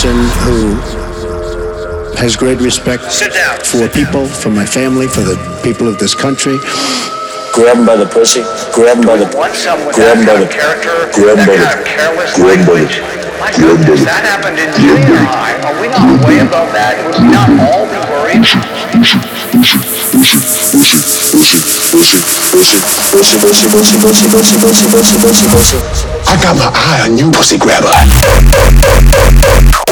person who has great respect for people, for my family, for the people of this country. Grab him by the pussy. Grab him by the. Grab him by the. Grab him by the. Grab him by the. My goodness, that happened in junior high. Are we not way above that? Would we not all be worried? I got my eye on you, pussy grabber.